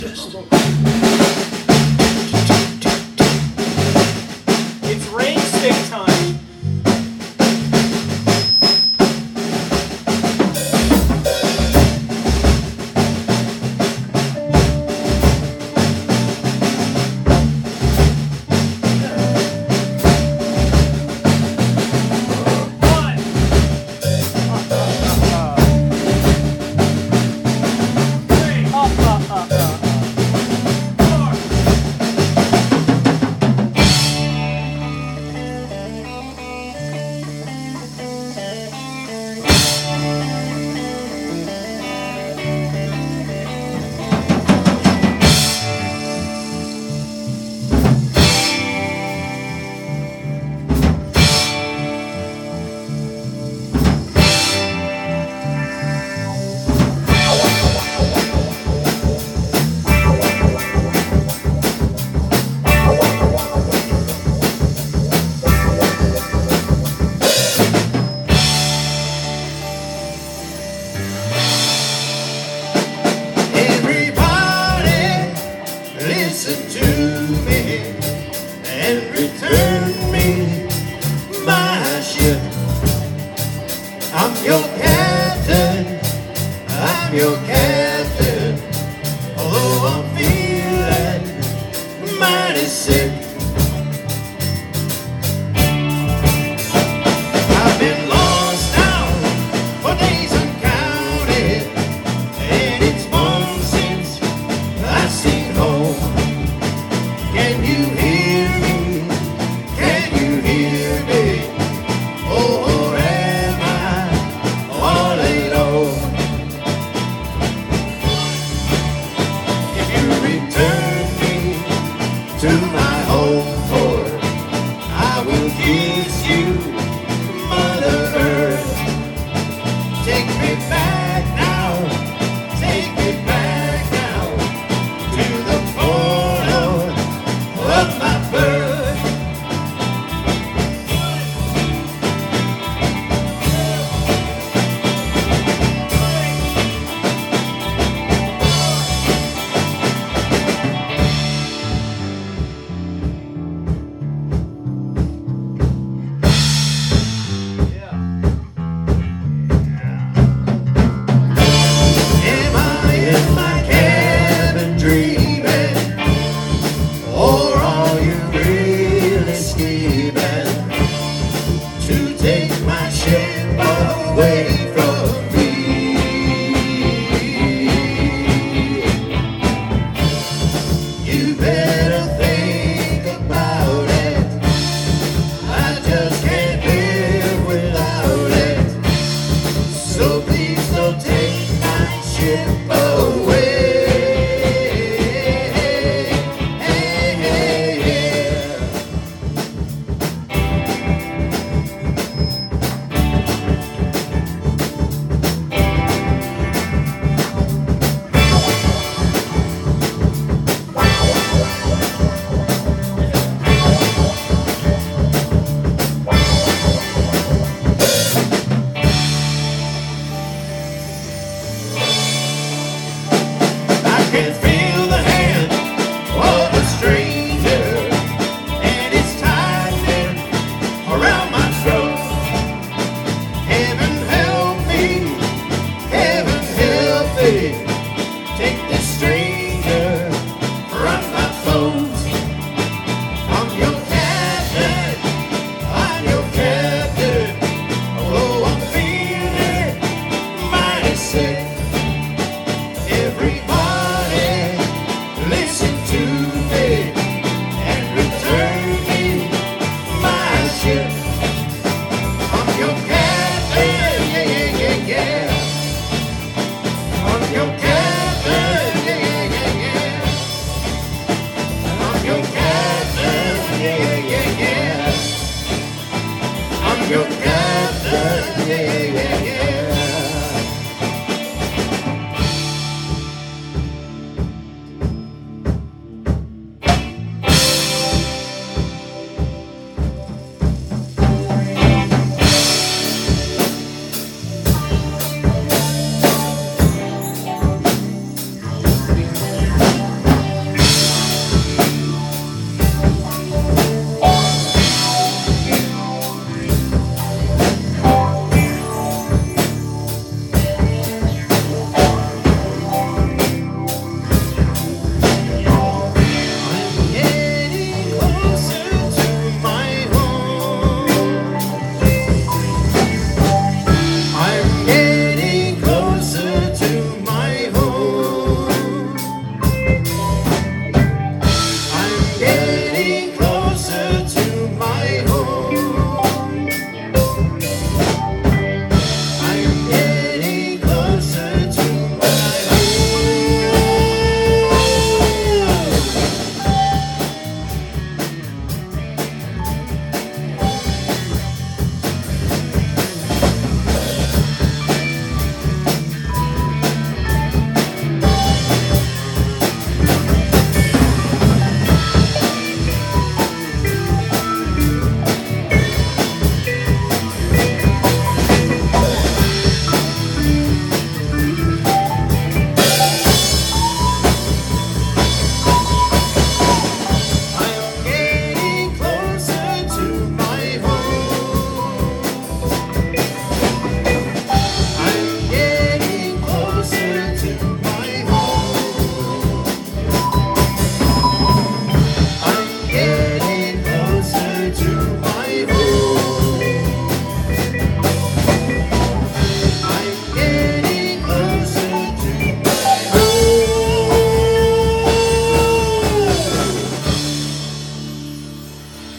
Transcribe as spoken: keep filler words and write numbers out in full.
It's rain stick time. Listen to me and return me my ship. I'm your captain, I'm your captain. Although I'm feeling mighty sick, I've been lost now for days uncounted, and it's months since I've seen home. Can you hear me? Can you hear me? Or am I all alone? If you return me to my home port, I will kiss you, Mother Earth. Take me back now, take me back now to the port of my birth.